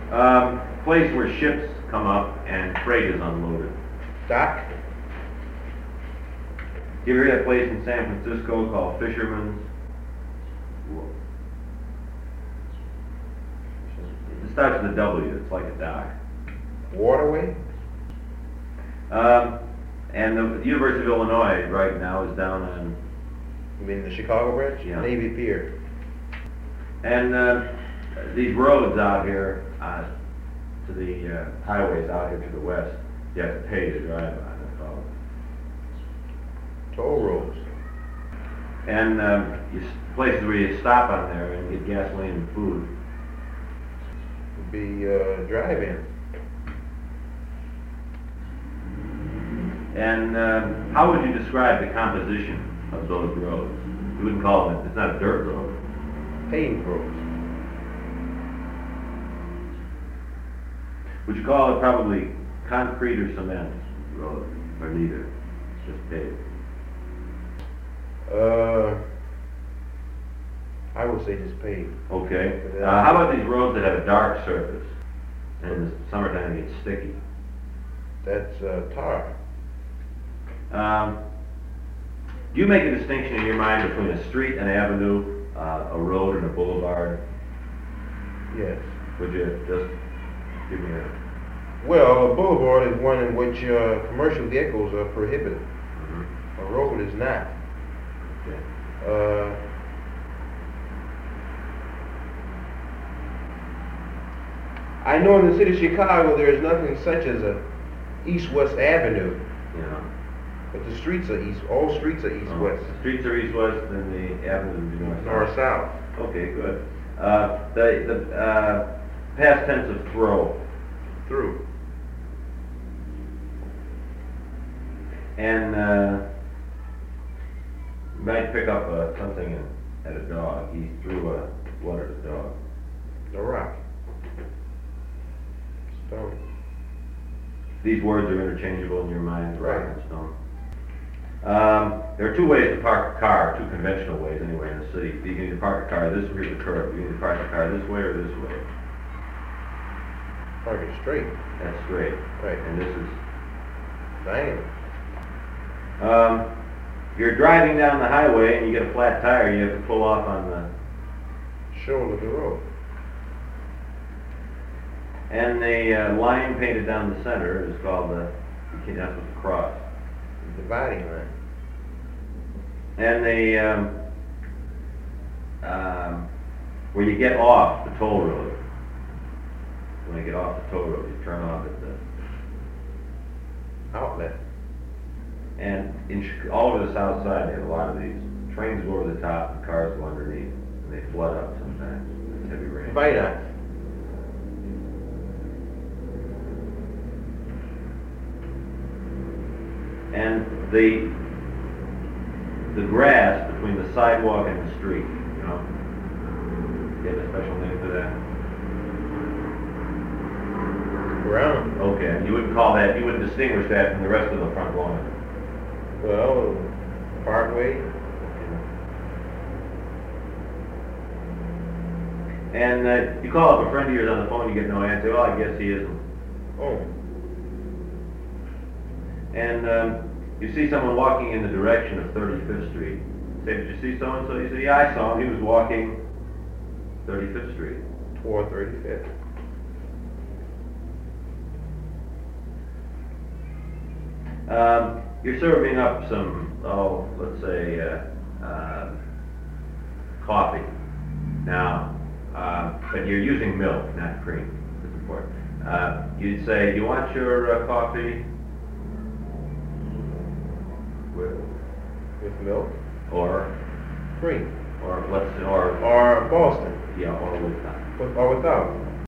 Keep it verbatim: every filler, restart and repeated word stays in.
Um, place where ships come up and freight is unloaded. Dock? You ever hear that place in San Francisco called Fisherman's? It starts with a W, it's like a dock. Waterway? Um, and the University of Illinois right now is down on, You mean the Chicago Bridge? Yeah. Navy Pier. and uh, these roads out here, uh, to the uh, highways out here to the west, you have to pay to drive on, that's all. Toll roads. And um, you, s- places where you stop on there and get gasoline and food. Would be uh, drive-in. And um, how would you describe the composition of those roads? You wouldn't call them, it's not a dirt road. Paved roads. Would you call it probably concrete or cement road, or neither? Just paved. Uh, I would say just paved. Okay. Uh, how about these roads that have a dark surface? And in the summertime it gets sticky. That's uh, tar. Um, do you make a distinction in your mind between a street, an avenue, uh, a road, and a boulevard? Yes. Would you just give me a... Well, a boulevard is one in which uh, commercial vehicles are prohibited. Mhm. A road is not. Okay. Uh, I know in the city of Chicago there is nothing such as a east-west avenue, Yeah. but the streets are east. All streets are Oh, east-west, the streets are east-west and the avenues are north-south. north-south. Okay, good. Uh, the, the, uh, past tense of throw. Through. And, uh, you might pick up, uh, something in- at a dog. He threw a, what at a dog? The rock. Stone. These words are interchangeable in your mind, rock Right. and stone. Um, there are two ways to park a car, two conventional ways anyway in the city. You can either park a car this way or the curb. You can either park a car this way or this way. Park it straight. That's straight. Right. And this is, Diagonal. um, you're driving down the highway and you get a flat tire, you have to pull off on the, Shoulder of the road. and the uh, line painted down the center is called the, you can't, that's what's a cross. Dividing line. And the, um, um, where you get off the toll road. When you get off the toll road, you turn off at the, Outlet. and in, Chi- all over the south side, they have a lot of these. Trains go over the top, and cars go underneath, and they flood up sometimes. It's heavy rain. Viaduct. And the, the grass between the sidewalk and the street, you know? You have a special name for that? Ground. Okay, you wouldn't call that, you wouldn't distinguish that from the rest of the front lawn. Well, Parkway. And uh, you call up a friend of yours on the phone, you get no answer. Well, I guess he isn't. Oh. And um, you see someone walking in the direction of thirty-fifth Street. Say, did you see so-and-so? You say, yeah, I saw him. He was walking thirty-fifth Street. Toward thirty-fifth. Um, you're serving up some, oh, let's say, uh, uh, coffee. Now, uh, but you're using milk, not cream. That's important. Uh, you'd say, do you want your uh, coffee with, With milk. or, Cream. or let's, or, Or Boston. yeah, or with that? With, or without.